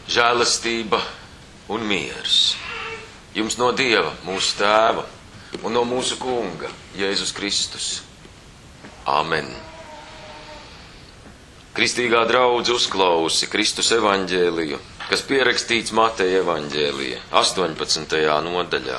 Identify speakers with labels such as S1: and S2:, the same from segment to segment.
S1: žēlastība un miers jums no Dieva, mūsu Tēva, un no mūsu Kunga, Jēzus Kristus. Āmen. Kristīgā draudze uzklausi Kristus evaņģēliju, kas pierakstīts Mateja evaņģēlija 18. nodaļā.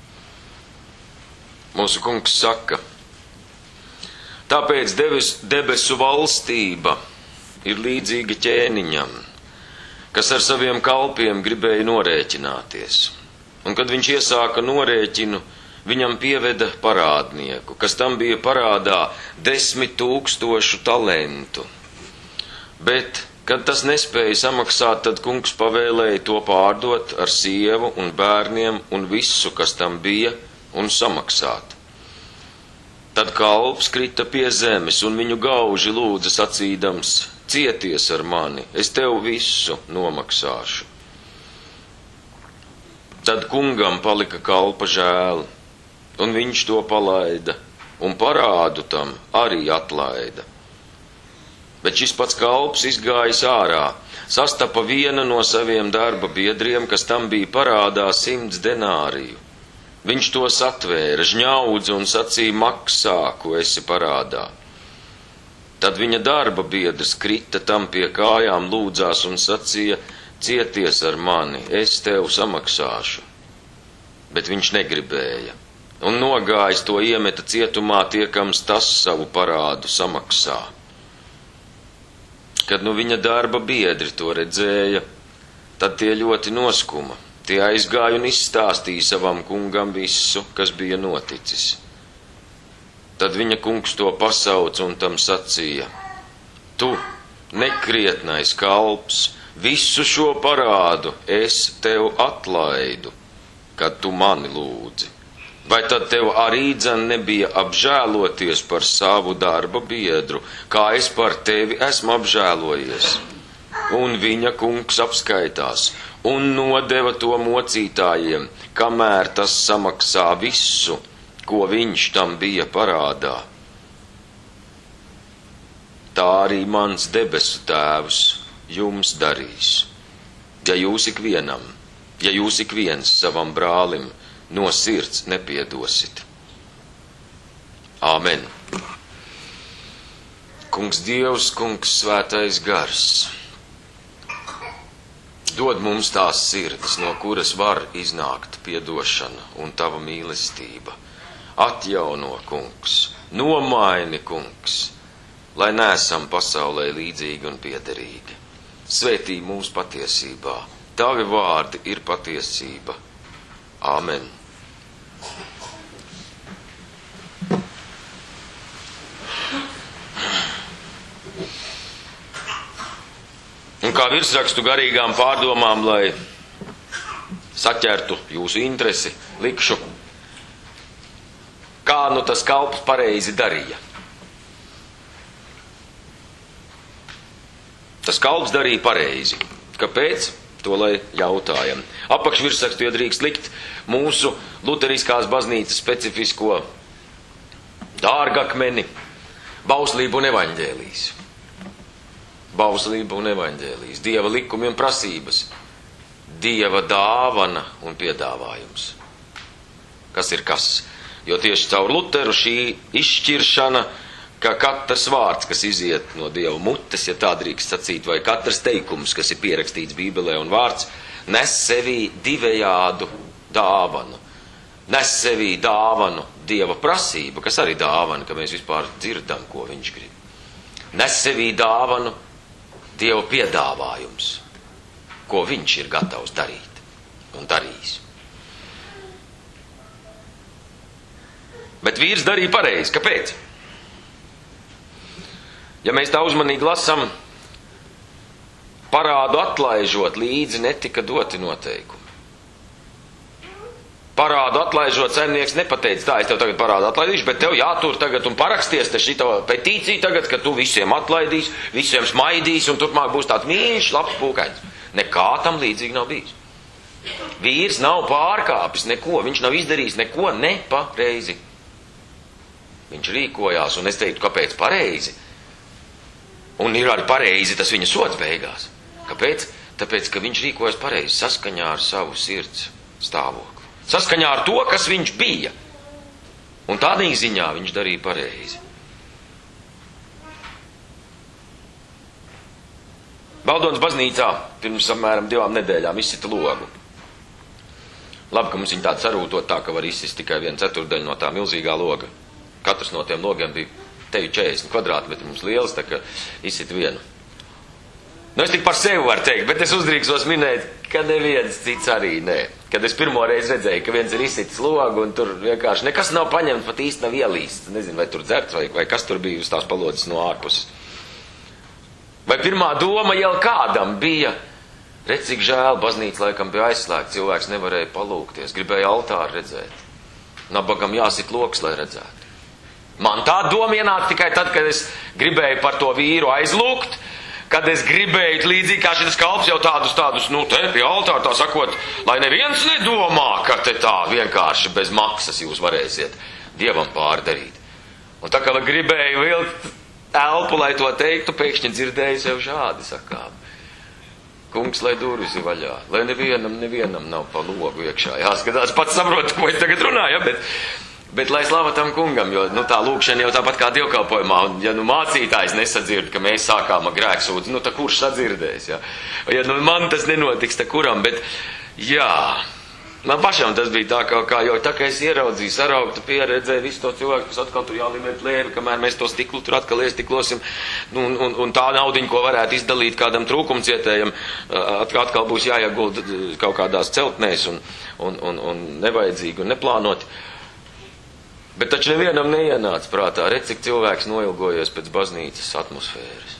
S1: Mūsu Kungs saka: tāpēc debesu valstība ir līdzīga ķēniņam, kas ar saviem kalpiem gribēja norēķināties. Un kad viņš iesāka norēķinu, viņam pieveda parādnieku, kas tam bija parādā 10 000 talentu. Bet, kad tas nespēja samaksāt, tad kungs pavēlēja to pārdot ar sievu un bērniem un visu, kas tam bija, un samaksāt. Tad kalps krita pie zemes un viņu gauži lūdza sacīdams: cieties ar mani, es tev visu nomaksāšu. Tad kungam palika kalpa žēl, un viņš to palaida, un parādu tam arī atlaida. Bet šis pats kalps izgājis ārā, sastapa vienu no saviem darba biedriem, kas tam bija parādā 100 denāriju. Viņš tos atvēra, žņaudza un sacīja: maksā, ko esi parādā. Tad viņa darba biedrs krita tam pie kājām, lūdzās un sacīja: cieties ar mani, es tev samaksāšu. Bet viņš negribēja, un nogājis to iemeta cietumā, tiekams tas savu parādu samaksā. Kad nu viņa darba biedri to redzēja, tad tie ļoti noskuma. Tie aizgāja un izstāstīja savam kungam visu, kas bija noticis. Tad viņa kungs to pasauca un tam sacīja: tu, nekrietnais kalps, visu šo parādu es tev atlaidu, kad tu mani lūdzi. Vai tad tev arī dzen nebija apžēloties par savu darba biedru, kā es par tevi esmu apžēlojies? Un viņa kungs apskaitās un nodeva to mocītājiem, kamēr tas samaksā visu, ko viņš tam bija parādā. Tā arī mans debesu tēvs jums darīs, ja jūs ik viens savam brālim no sirds nepiedosit. Āmen. Kungs Dievs, kungs svētais gars, dod mums tās sirds, no kuras var iznākt piedošana un tava mīlestība. Atjauno, kungs, nomaini, kungs, lai neesam pasaulē līdzīgi un piederīgi. Svētī mūs patiesībā, tavi vārdi ir patiesība. Āmen. Un kā virsrakstu garīgām pārdomām, lai saķertu jūsu interesi, likšu, kā nu tas kalps pareizi darīja. Tas kalps darīja pareizi. Kāpēc? To lai jautājam. Apakšvirsrakstu iedrīkst likt mūsu luteriskās baznīcas specifisko dārgakmeni - bauslība un evaņģēlijs. Bauslība un evaņģēlijs. Dieva likumi un prasības. Dieva dāvana un piedāvājums. Kas ir kas? Jo tieši caur Luteru šī izšķiršana, ka katrs vārds, kas iziet no Dieva mutes, ja tā drīkst sacīt, vai katrs teikums, kas ir pierakstīts Bībelē un vārds, nes sevī divējādu dāvanu. Nes sevī dāvanu Dieva prasība, kas arī dāvana, ka mēs vispār dzirdam, ko viņš grib. Nes sevī dāvanu Dieva piedāvājums, ko viņš ir gatavs darīt un darījis. Bet vīrs darīja pareizi. Kāpēc? Ja mēs tā uzmanīgi lasam, parādu atlaižot, līdzi netika doti noteikumi. Parādu atlaižot, saimnieks nepateica: tā, es tev tagad parādu atlaidīšu, bet tev jātur tagad un paraksties te šito petīciju tagad, ka tu visiem atlaidīs, visiem smaidīs un turpmāk būs tāds mīļš, labs pūkains. Nekā tam līdzīgi nav bijis. Vīrs nav pārkāpis neko, viņš nav izdarījis neko nepareizi. Viņš rīkojās, un es teiktu, kāpēc pareizi? Un ir arī pareizi tas viņa sods beigās. Kāpēc? Tāpēc, ka viņš rīkojas pareizi, saskaņā ar savu sirds stāvokli. Saskaņā ar to, kas viņš bija. Un tādā ziņā viņš darīja pareizi. Baldonas baznīcā pirms apmēram 2 nedēļām izsita logu. Labi, ka mums viņi tāda sarūtot tā, ka var izsist tikai 1/4 no tā milzīgā loga. Katrs no tiem logiem bija tevi 40 kvadrātmetri, mums liels, tā ka izsita vienu. Nu, es tik par sevi varu teikt, bet es uzdrīksos minēt, ka neviens cits arī nē. Kad es pirmo reizi redzēju, ka viens ir izsitis logu un tur vienkārši nekas nav paņemts, pat īsti nav ielīsts. Nezinu, vai tur dzerts vai kas tur bija uz tās palodzes no ārpuses. Vai pirmā doma jau kādam bija, redz, cik žēl, baznīca laikam bija aizslēgta, cilvēks nevarēja palūkties, gribēja altāru redzēt. Nabagam jāsit loks, lai redzētu. Man tā doma ienāca tikai tad, kad es gribēju par to vīru aizlūgt, kad es gribēju, līdzīgi kā šitas kalps jau tādus, nu, te pie altāra tā sakot, lai neviens nedomā, ka te tā vienkārši bez maksas jūs varēsiet Dievam pārdarīt. Un tā kā gribēju vilkt elpu, lai to teiktu, pēkšņi dzirdēju sev šādi sakām. Kungs, lai durvis ir vaļā, lai nevienam nav pa logu iekšā. Jāskatās, pats saprotu, ko es tagad runāju, ja, bet lai slava tam kungam, jo tā lūkšana jau tāpat kā dievkalpojumā, un ja mācītājs nesadzird, ka mēs sākām ar grēksūdzi, tā kurš sadzirdēs, ja? Ja man tas nenotiks, tā kuram, bet jā, man pašam tas bija tā kā jau tā, ka es ieraudzīju, saraugtu, pieredzēju visu to cilvēku, kas atkal tur jālimē plēvi, kamēr mēs to stiklu tur atkal iestiklosim, un tā naudiņa, ko varētu izdalīt kādam trūkumcietējam, atkal būs jāiegulda kaut kādās celtnēs un nevajadzīgi un neplānoti. Bet taču nevienam neienāca prātā, redz, cik cilvēks noilgojies pēc baznīcas atmosfēras.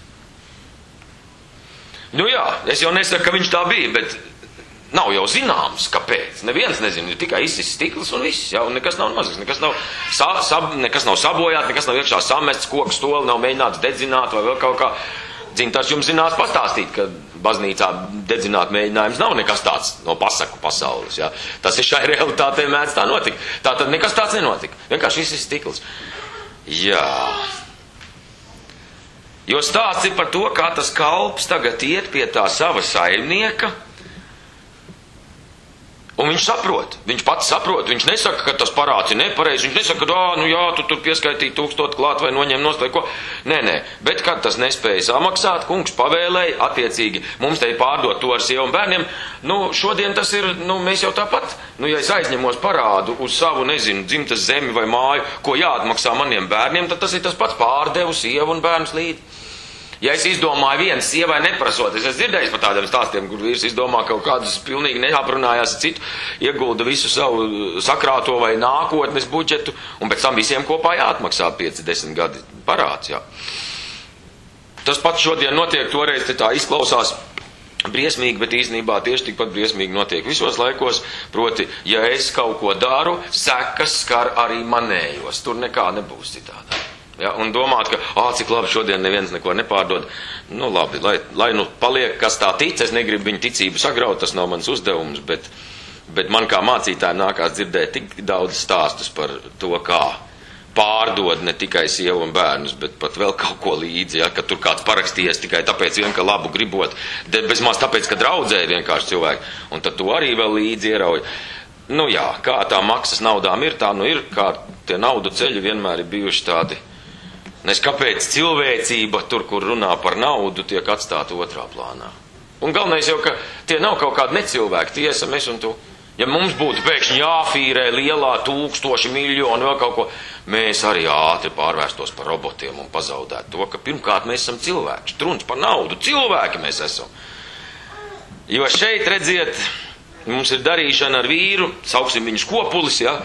S1: Nu jā, es jau nesaku, ka viņš tā bija, bet nav jau zināms, kāpēc. Neviens nezina, tikai izsis stikls un viss, jā, un nekas nav mazs, nekas nav sabojāt, nekas nav iekšā samests, koku stoli nav mēģināts dedzināt vai vēl kaut kā. Dzintars jums zinās pastāstīt, ka baznīcā dedzināt mēģinājums nav nekas tāds no pasaku pasaules. Ja? Tas ir šai realitātei mēdz tā notika. Tā tad nekas tāds nenotika. Vienkārši viss ir stikls. Jā. Jo stāsts ir par to, kā tas kalps tagad iet pie tā sava saimnieka. Un viņš saprot, viņš pats saprot, viņš nesaka, ka tas parāds ir nepareizi, viņš nesaka, ka tu tur pieskaitīji 1000 klāt vai noņem nost vai ko. Nē, bet kad tas nespēja samaksāt, kungs pavēlēja, attiecīgi, mums te pārdot to ar sievu un bērniem, šodien tas ir, mēs jau tāpat, ja es aizņemos parādu uz savu, dzimtas zemi vai māju, ko jāatmaksā maniem bērniem, tad tas ir tas pats pārdevu sievu un bērnus līdzi. Ja es izdomāju viens sievai neprasot, es dzirdēju par tādiem stāstiem, kur vīrs izdomā kaut kādus pilnīgi neaprunājās citu, iegulda visu savu sakrāto vai nākotnes budžetu, un pēc tam visiem kopā jāatmaksā 5-10 gadi parāds, jā. Tas pats šodien notiek, toreiz te tā izklausās briesmīgi, bet īstenībā tieši tikpat briesmīgi notiek visos laikos, proti, ja es kaut ko daru, sekas skar arī manējos, tur nekā nebūs citādā. Ja, un domāt, ka, cik labi šodien neviens neko nepārdod, labi, lai paliek, kas tā tic, es negribu viņu ticību sagraut, tas nav mans uzdevums, bet man kā mācītājiem nākās dzirdēt tik daudz stāstus par to, kā pārdod ne tikai sievu un bērnus, bet pat vēl kaut ko līdzi, ja, ka tur kāds parakstījies tikai tāpēc vien, ka labu gribot, bezmaz tāpēc, ka draudzēja vienkārši cilvēki, un tad to arī vēl līdzi ierauj. Jā, kā tā maksas naudām ir, tā ir, kā tie naudu ceļi vienmēr ir bijuši tādi. Nes kāpēc cilvēcība tur, kur runā par naudu, tiek atstāta otrā plānā. Un galvenais jau, ka tie nav kaut kādi necilvēki, tie esam es un tu. Ja mums būtu pēkšņi jāfīrē lielā 1000 miljonu vēl kaut ko, mēs arī ātri pārvērstos par robotiem un pazaudētu to, ka pirmkārt mēs esam cilvēki. Truns par naudu, cilvēki mēs esam. Jo šeit, redziet, mums ir darīšana ar vīru, sauksim viņu skopulis, ja,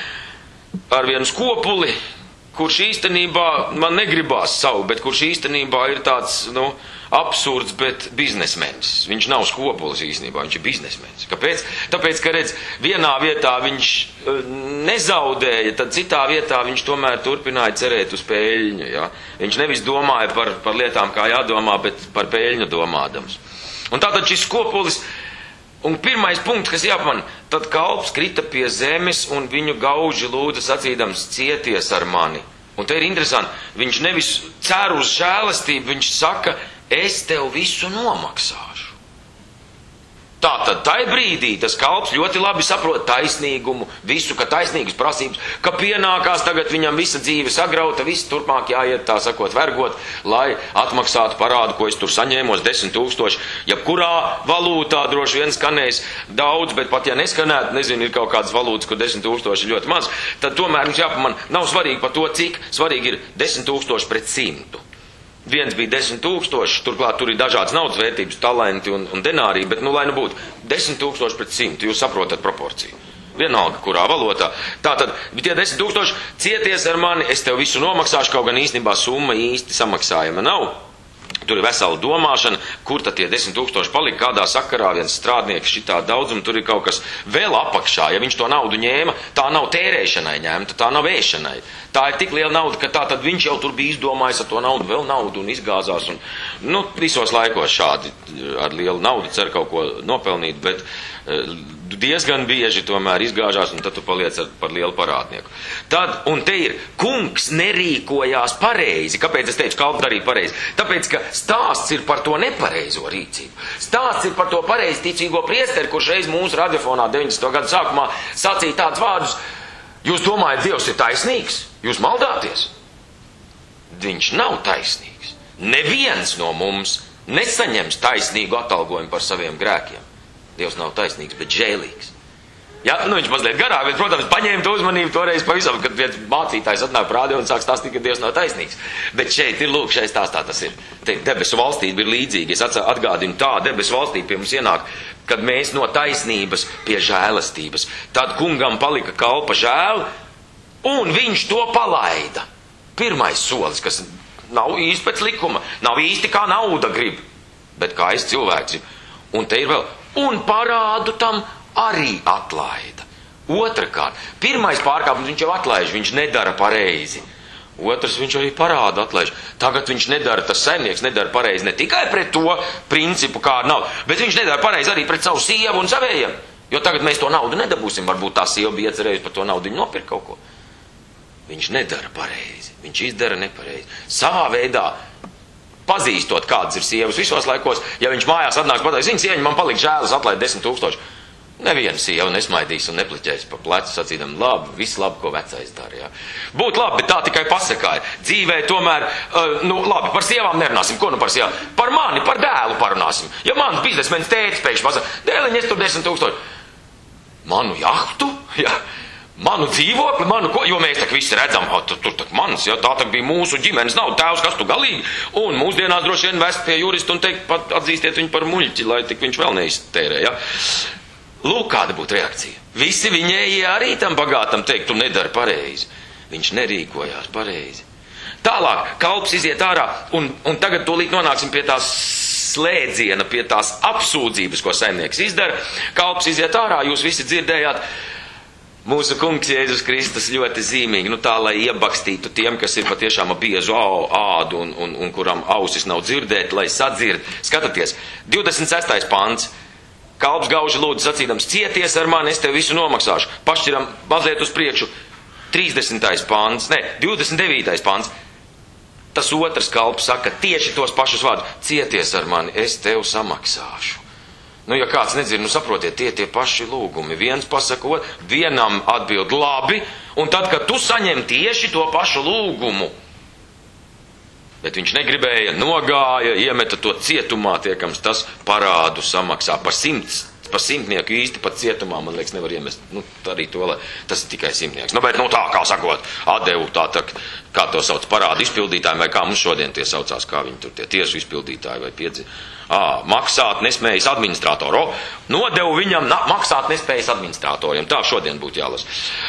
S1: ar vienu skopuli, kurš īstenībā man negribās savu, bet kurš īstenībā ir tāds, absurds, bet biznesmenis. Viņš nav skopulis īstenībā, viņš ir biznesmenis. Kāpēc? Tāpēc, ka redz, vienā vietā viņš nezaudēja, tad citā vietā viņš tomēr turpināja cerēt uz peļņu. Ja? Viņš nevis domāja par lietām, kā jādomā, bet par peļņu domādams. Un tātad šis skopulis, un pirmais punkts, kas jāpamana, tad kalps krita pie zemes un viņu gauži lūdza sacīdams cieties ar mani. Un te ir interesanti, viņš nevis cer uz žēlastību, viņš saka, es tev visu nomaksāšu. Tātad, tai brīdī tas kalps ļoti labi saprot taisnīgumu, visu, ka taisnīgas prasības, ka pienākās tagad viņam visa dzīve sagrauta, viss turpmāk jāiet, tā sakot, vergot, lai atmaksātu parādu, ko es tur saņēmos, 10 000, jebkurā valūtā droši vien skanēs daudz, bet pat ja neskanētu, nezinu, ir kaut kādas valūtas, kur 10 000 ir ļoti maz, tad tomēr mums jāpaman, nav svarīgi par to, cik svarīgi ir 10 000 pret 100. Viens bija 10 000, turklāt tur ir dažādas naudas vērtības, talenti un denāriji, bet, lai būtu 10 000 pret 100, jūs saprotat proporciju. Vienalga, kurā valotā. Tātad, tie 10 000 cieties ar mani, es tev visu nomaksāšu, kaut gan īstenībā summa īsti samaksājama nav. Tur ir vesela domāšana, kur tad tie 10 000 palika, kādā sakarā viens strādnieks šitā daudzumu, tur ir kaut kas vēl apakšā. Ja viņš to naudu ņēma, tā nav tērēšanai ņēmta, tā nav ēšanai. Tā ir tik liela nauda, ka tā tad viņš jau tur bija izdomājis ar to naudu vēl naudu un izgāzās. Un, visos laikos šādi ar lielu naudu cer kaut ko nopelnīt, bet diezgan bieži tomēr izgāžās, un tad tu paliec par lielu parādnieku. Tad, un te ir, kungs nerīkojās pareizi. Kāpēc es teicu, kalps darīja pareizi? Tāpēc, ka stāsts ir par to nepareizo rīcību. Stāsts ir par to pareizi ticīgo priesteri, kurš reiz mūsu radiofonā 90. gadu sākumā sacīja tādus vārdus: jūs domājat, Dievs ir taisnīgs? Jūs maldāties? Viņš nav taisnīgs. Neviens no mums nesaņems taisnīgu atalgojumu par saviem grēkiem. Dievs nav taisnīgs, bet žēlīgs. Jā, viņš mazliet garāk, bet, protams, paņēma to uzmanību toreiz pavisam, kad viens mācītājs atnāk prādē un sāk stāstīt, ka Dievs nav taisnīgs. Bet šeit ir, lūk, šeit stāstā tas ir. Te debesu valstība ir līdzīga. Es atgādinu, tā debesu valstība pie mums ienāk, kad mēs no taisnības pie žēlastības. Tad kungam palika kalpa žēl, un viņš to palaida. Pirmais solis, kas nav īsti pēc likuma, nav īsti kā nauda grib, bet kā es cilvēks grib. Un te ir vēl, un parādu tam arī atlaida. Otrakārt, pirmais pārkāpums viņš jau atlaiž, viņš nedara pareizi. Otrs, viņš arī parādu atlaiž. Tagad viņš nedara, tas saimnieks nedara pareizi ne tikai pret to principu, kā nav, bet viņš nedara pareizi arī pret savu sievu un savējiem. Jo tagad mēs to naudu nedabūsim, varbūt tā sieva bija iecerējusi par to naudu nopirkt kaut ko. Viņš nedara pareizi, viņš izdara nepareizi. Savā veidā, pazīstot, kādas ir sievas visos laikos, ja viņš mājās atnāks pateiks, viņa sieņa, man palika žēlas, atlaid 10 000. Neviena sieva nesmaidīs un nepliķēs pa plecu, sacīdam, labi, viss labi, ko vecais dara. Jā. Būtu labi, bet tā tikai pasakāja. Dzīvē tomēr, labi, par sievām nerunāsim. Ko par sievām? Par mani, par dēlu parunāsim. Ja mans biznesmenis tētis pēkšņi pasaka, dēliņ, es tur 10 000. Manu jahtu? Jā. Manu dzīvokli, jo mēs tak visi redzam, tur tak mans, ja, tā tak bija mūsu ģimenes nauda, tēvs, kas tu galīgi, un mūsdienās droši vien vest pie jurista un teikt, pat atzīstiet viņu par muļķi, lai tik viņš vēl neiztērē, ja. Lūk, kāda būtu reakcija. Visi viņējie arī tam bagātam teikt, tu nedari pareizi. Viņš nerīkojās pareizi. Tālāk, kalps iziet ārā, un tagad tūlīt nonāksim pie tās slēdziena, pie tās apsūdzības, ko saimnieks izdara. Kalps iziet ārā, jūs visi dzirdējāt. Mūsu kungs Jēzus Kristus ļoti zīmīgi, tā, lai iebakstītu tiem, kas ir patiešām biezu ādu un kuram ausis nav dzirdēt, lai sadzird. Skatāties, 26. pants. Kalps gauži lūdzu sacīdams, cieties ar mani, es tev visu nomaksāšu. Pašķiram mazliet uz priekšu. 30. pants, 29. pants. Tas otrs kalps saka tieši tos pašus vārdus. Cieties ar mani, es tev samaksāšu. Ja kāds nedzird, saprotiet, tie paši lūgumi. Viens pasaka, vienam atbild labi, un tad, kad tu saņem tieši to pašu lūgumu, bet viņš negribēja, nogāja, iemeta to cietumā, tiekams, tas parādu samaksā par simtnieku īsti pat cietumā, man liekas, nevar iemest. Arī to, lai tas ir tikai simtnieks. Bet tā, kā sakot, atdevu tā, kā to sauc parādu izpildītājiem, vai kā mums šodien tie saucās, kā viņi tur tie tiesu izpildītāji vai maksāt nespējas administratoru. Nodevu viņam maksāt nespējas administratoriem. Tā šodien būtu jālas.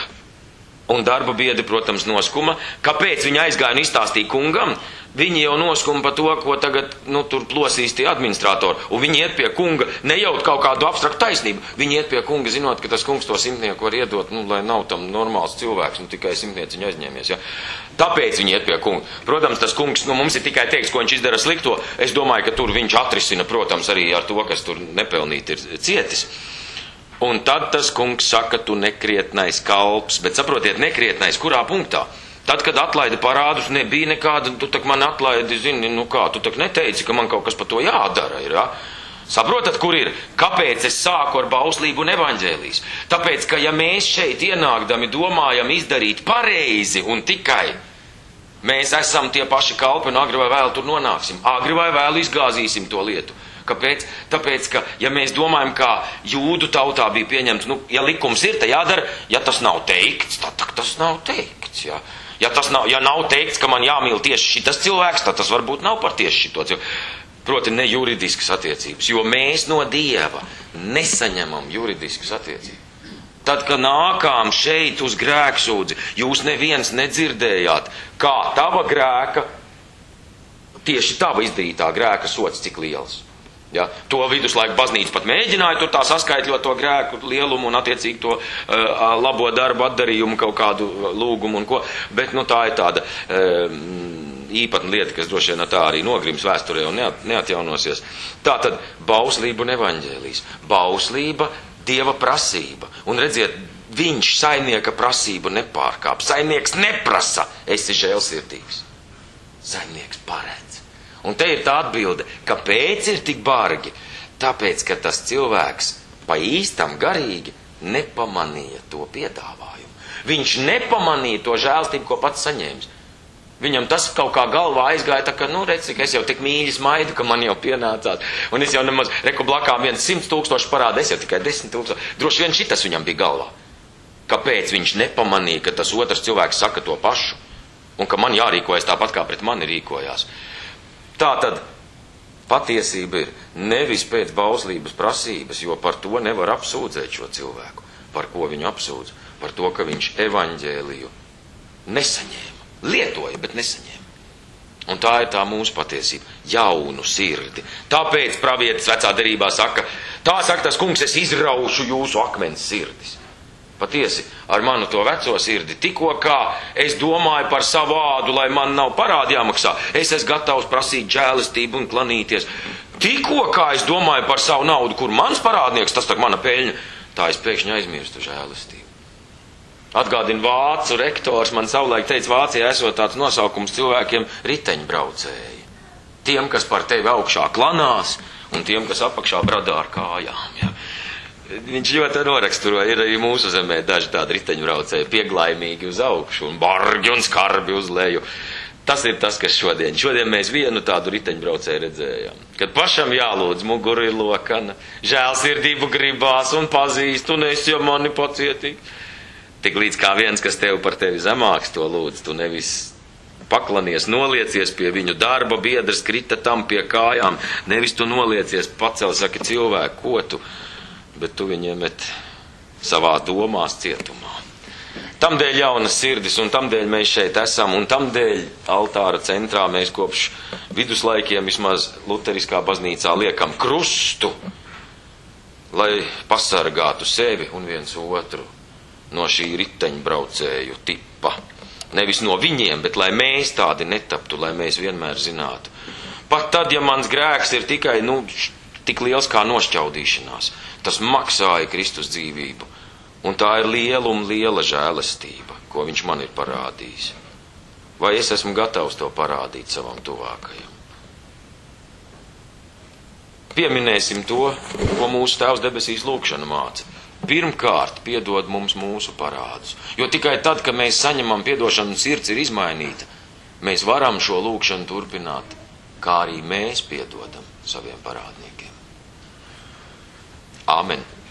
S1: Un darba biedri, protams, noskuma. Kāpēc viņi aizgāja un izstāstīja kungam? Viņi jau noskuma par to, ko tagad tur plosīs tie administratori. Un viņi iet pie kunga, nejaut kaut kādu abstraktu taisnību. Viņi iet pie kunga, zinot, ka tas kungs to simtnieku var iedot, lai nav tam normāls cilvēks, tikai simtnieci viņu aizņēmies. Ja? Tāpēc viņi iet pie kunga. Protams, tas kungs, mums ir tikai teiks, ko viņš izdara slikto. Es domāju, ka tur viņš atrisina, protams, arī ar to, kas tur nepelnīt ir cietis. Un tad tas kungs saka, tu nekrietnais kalps, bet saprotiet, nekrietnais, kurā punktā? Tad, kad atlaida parādus, nebija nekāda, tu tak man atlaidi, zini, tu tak neteici, ka man kaut kas par to jādara ir, ja? Saprotat, kur ir? Kāpēc es sāku ar bauslību un evaņģēlijas? Tāpēc, ka ja mēs šeit ienākdami domājam izdarīt pareizi un tikai, mēs esam tie paši kalpi un agri vai vēl tur nonāksim. Agri vai vēl izgāzīsim to lietu. Kāpēc? Tāpēc, ka ja mēs domājam, kā jūdu tautā bija pieņemts, ja likums ir, tad jādara, ja tas nav teikts, tad tas nav teikts, jā. Ja nav teikts, ka man jāmīl tieši šitas cilvēks, tad tas varbūt nav par tieši šito cilvēku. Proti ne juridiskas attiecības, jo mēs no Dieva nesaņemam juridiskas attiecības. Tad, kad nākām šeit uz grēksūdzi, jūs neviens nedzirdējāt, kā tava grēka, tieši tava izdarītā grēka sots cik liels. Ja, to viduslaiku baznīca pat mēģināja tur tā saskaitļot to grēku lielumu un attiecīgi to labo darbu atdarījumu, kaut kādu lūgumu un ko, bet tā ir tāda īpatna lieta, kas droši vien tā arī nogrims vēsturē un neatjaunosies. Tātad bauslība un evaņģēlijas. Bauslība, Dieva prasība. Un redziet, viņš saimnieka prasību nepārkāp. Saimnieks neprasa, esi žēlsirdīgs. Saimnieks paredz. Un te ir tā atbilde, kāpēc ir tik bargi? Tāpēc, ka tas cilvēks pa īstam garīgi nepamanīja to piedāvājumu. Viņš nepamanīja to žēlstību, ko pats saņēmis. Viņam tas kaut kā galvā aizgāja, tā ka, redz, cik es jau tik mīļi smaidu, ka man jau pienācās. Un es jau nemaz, reku blakām 100 000 parāda, es jau tikai 10 000. Droši vien šitas viņam bija galvā. Kāpēc viņš nepamanīja, ka tas otrs cilvēks saka to pašu? Un ka man jārīkojas tāpat, kā pret mani rīkojās. Tātad patiesība ir nevis pēc bauslības prasības, jo par to nevar apsūdzēt šo cilvēku. Par ko viņu apsūdz? Par to, ka viņš evaņģēliju nesaņēma. Lietoja, bet nesaņēma. Un tā ir tā mūsu patiesība. Jaunu sirdi. Tāpēc pravietis vecā derībā saka, tā saka tas kungs, es izraušu jūsu akmens sirdis. Patiesi, ar manu to veco sirdi, tikko kā es domāju par savu ādu, lai man nav parādi jāmaksā, es esmu gatavs prasīt žēlistību un klanīties. Tikko kā es domāju par savu naudu, kur mans parādnieks, tas tak mana peļņa, tā es pēkšņi aizmirstu žēlistību. Atgādina vācu rektors, man savulaik teica, Vācijā esot tāds nosaukums cilvēkiem riteņbraucēji. Tiem, kas par tevi augšā klanās, un tiem, kas apakšā bradā ar kājām. Ja. Viņš ļoti noraksturoja, ir arī mūsu zemē daži tādi riteņbraucēji, pieglaimīgi uz augšu un bargi un skarbi uz leju. Tas ir tas, kas šodien mēs vienu tādu riteņbraucēju redzējām. Kad pašam jālūdz, mugura ir lokana, žēlsirdību gribās un pazīst, un es jau mani pacietīgi. Tik līdz kā viens, kas tev par tevi zemāks to lūdz, tu nevis paklanies, noliecies pie viņu darba, biedrs krita tam pie kājām, nevis tu noliecies, pacel, saki cilvēku, ko tu, bet tu viņiem met savā domās cietumā. Tamdēļ jaunas sirdis, un tamdēļ mēs šeit esam, un tamdēļ altāra centrā mēs kopš viduslaikiem vismaz luteriskā baznīcā liekam krustu, lai pasargātu sevi un viens otru no šī riteņbraucēju tipa. Nevis no viņiem, bet lai mēs tādi netaptu, lai mēs vienmēr zinātu. Pat tad, ja mans grēks ir tikai, tik liels kā nošķaudīšanās, tas maksāja Kristus dzīvību. Un tā ir liela žēlastība, ko viņš man ir parādījis. Vai es esmu gatavs to parādīt savam tuvākajam? Pieminēsim to, ko mūsu Tēvs debesīs lūgšana māca. Pirmkārt, piedod mums mūsu parādus. Jo tikai tad, kad mēs saņemam piedošanu un sirds ir izmainīta, mēs varam šo lūgšanu turpināt, kā arī mēs piedodam saviem parādniekiem. Āmen.